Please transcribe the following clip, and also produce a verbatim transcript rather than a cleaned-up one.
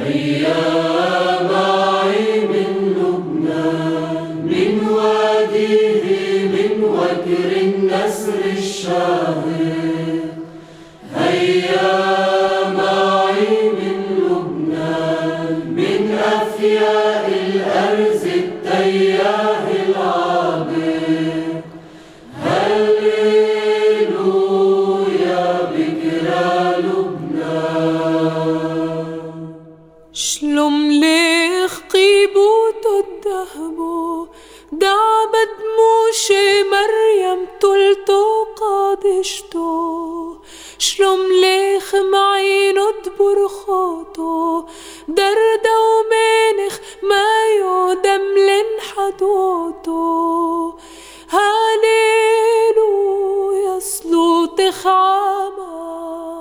هيا معي من لبنان، من واديه، من وكر النسر الشاهق. هيا معي من لبنان، من أفياء الأرز التياه العابق. هللويا بكرى لبنان. شلوم ليخ قيبوت الدهبو دعبد موشي مريم تلتو قادشتو. شلوم ليخ معينو دبرخوتو دردا ومينخ ما يودم لنحدوتو. هاليلويا صلوتخ عما